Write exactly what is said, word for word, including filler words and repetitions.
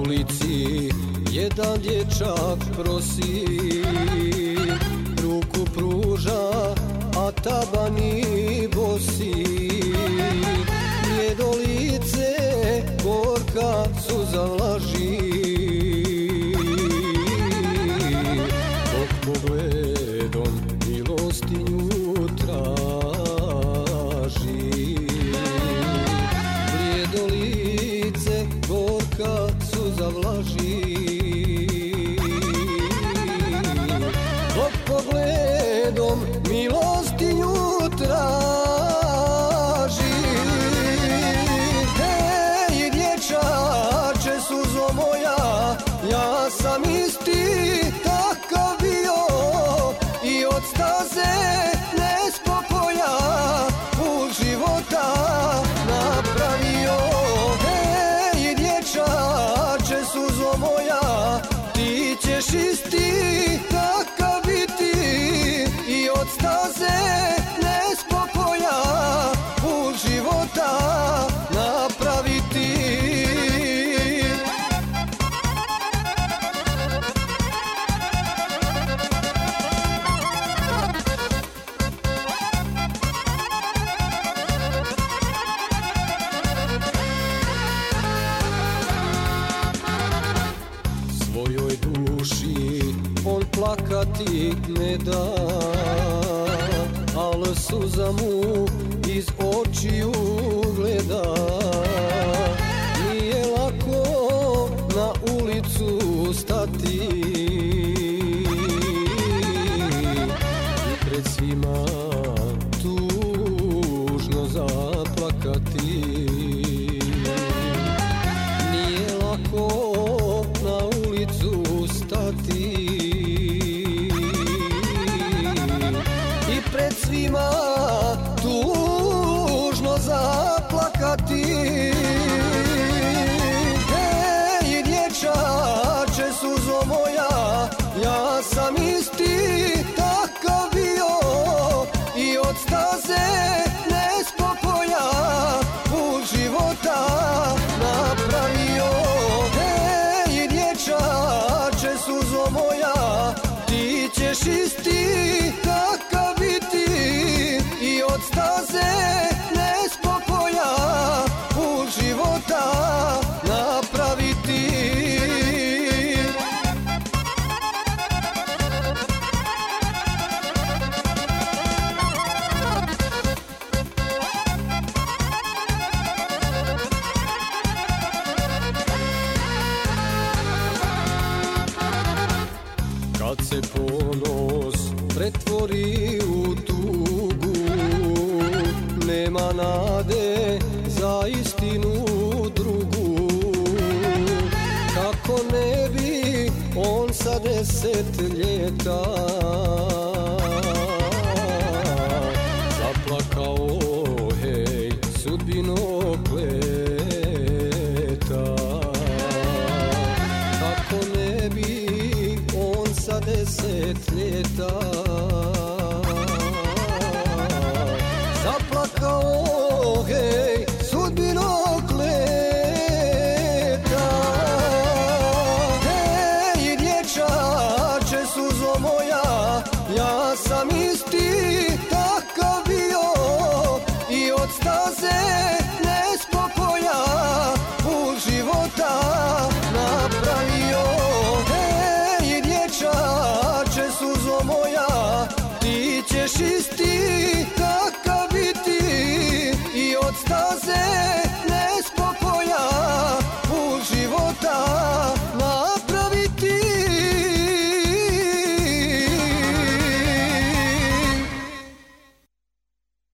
ulici jedan dječak prosi, ruku pruža, a tabani bosi. Njedo lice gorka suza vlaži, dok pogledom milostinju traži. Blijedo lice gorka suza vlaži, dok pogledom milostinju traži. Hej dječače, suzo moja, ja sam isti takav bio i od staze nespokoja put života napravio. Hej dječače, suzo moja, ti ćeš isti takav biti i od staze nespokoja put života napraviti. Svojoj duši on plakati ne da, al suza mu iz očiju gleda. Nije lako na ulicu stati i pred svima tužno zaplakati. Nije lako na ulicu stati i pred svima tužno zaplakati. Hej dječače, suzo moja, ja sam isti takav bio i od staze nespokoja put života napravio. Hej dječače, suzo moja, ti ćeš isti takav biti i od staze nespokoja put života napraviti. Kad se ponos pretvori u tugu, nema nade za istinu drugu. Kako ne bi on sa deset ljeta zaplakao, hej sudbino kleta. Kako ne bi on sa deset ljeta zaplakao, hej sudbino kleta. Hej dječače, suzo moja, ja sam isti takav bio i od staze nespokoja put života napravio. Hej dječače, suzo moja, ti ćeš isti takav biti i od staze nespokoja put života